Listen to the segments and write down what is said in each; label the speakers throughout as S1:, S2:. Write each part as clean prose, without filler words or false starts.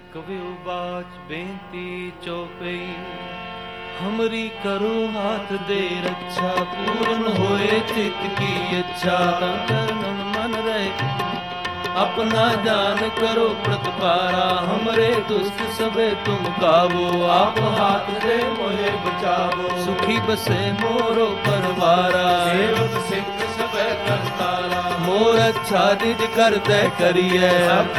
S1: कवि बाच बेनती चौपई हमरी करो हाथ दे रक्षा पूर्ण होए चित की इच्छा चरणन मन रहे अपना जान करो प्रतिपारा हमरे दुष्ट सबे तुम काबो आप हाथ दे मोहे बचावो सुखी बसे मोरो परवारा सेवक सिख सबे करतारा मोर अच्छा निज कर दे करिए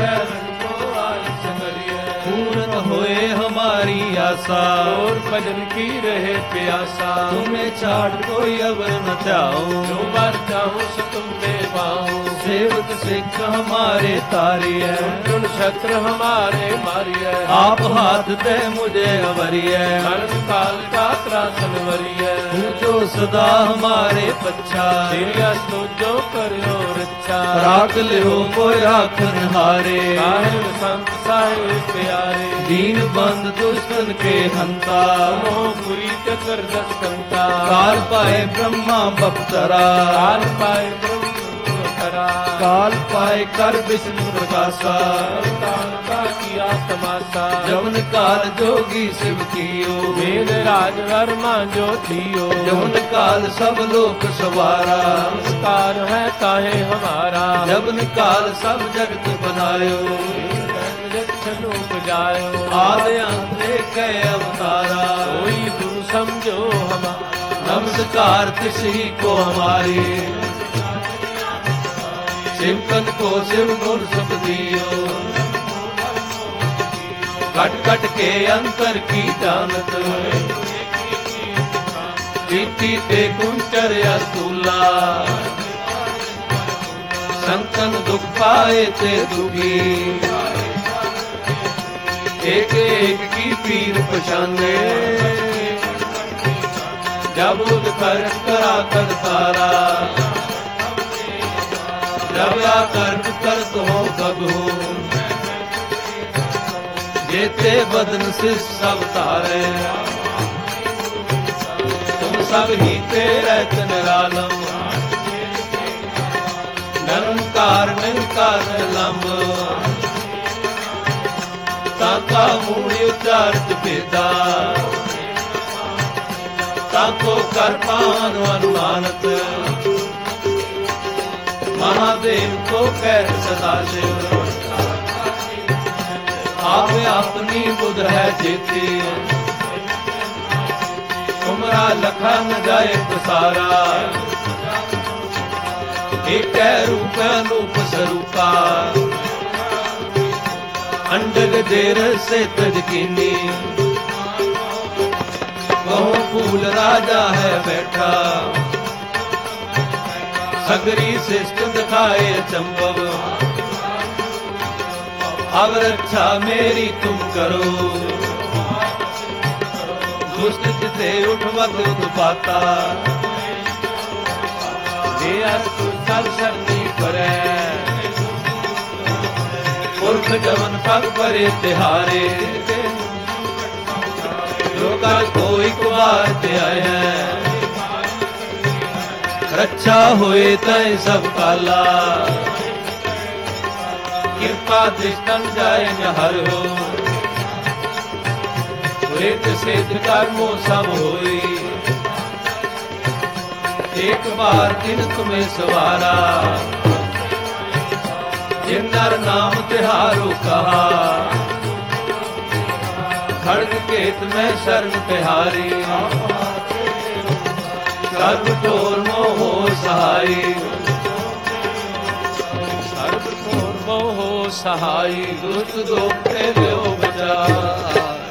S1: पूर्ण होए हमारी आशा और भजन की रहे प्यासा तुम्हें छाड़ कोई अवर न चाहूं जो बार चाहूं सो तुम दे पाऊं सेवक सिख हमारे तारी है शस्त्र हमारे मारी है आप हाथ दे मुझे अवरी है मरण काल का त्रासन वरी है पूछो सदा हमारे पच्छा तो जो करो रक्षा राख लियो कोई राखन हारे साहिब संत साहिब प्यारे दीन बंद दुष्टन के हंता पूरी चक्र दस्कंता काल पाए ब्रह्मा बख्तरा काल पाए काल पाए कर विष्णु प्रकाशा काल का किया तमाशा जवन काल जोगी शिव कियो वेद राज वर्मा जो थियो जवन काल सब लोक सवारा नमस्कार है ताहे हमारा जवन काल सब जगत बनायो बजायो आदि अंत एक अवतारा कोई गुरु समझो हमारा नमस्कार किसी को हमारी शिवकन को शिव गुण सब दियो कट कट के अंतर की जानत रीति ते कुंचर अस्तूला संतन दुख पाए ते दुखी एक एक की पीर पछाने जब उद कर करा कर तारा जब कर्म कर तो कब हो जेते बदन से सब तारे तुम सब ही तेरे निरालम निरंकार निरंकार लंब ताका मूढ़ उच्चारित वेदा ताको कर पान अनुमानत महादेव को कह सदाशिव आप अपनी बुध है जेती तुमरा लखा न जाए प्रसारा एक रूप अनूप स्वरूपा अंडग देर से तजकीनी बहु फूल राजा है बैठा सगरी शिष्ट दिखाए चंबव अब रक्षा मेरी तुम करो दुष्ट से उठवत उत्पाता सब शरणी परे पुरख जवन पग परे तिहारे लोका कोई कुमार ते आए हैं रक्षा होए तय सब काला कृपा दृष्टन जाए न हर हो वेद सिद्ध कर्मो सब होई एक बार दिन तुम्हें सवारा जिन नर नाम तिहारो कहा खड़ग केत में शरण तिहारी सर्व तोर मोहो सहाई सर्व तोर मोहो सहाई दुष्ट दोख ते लो बचा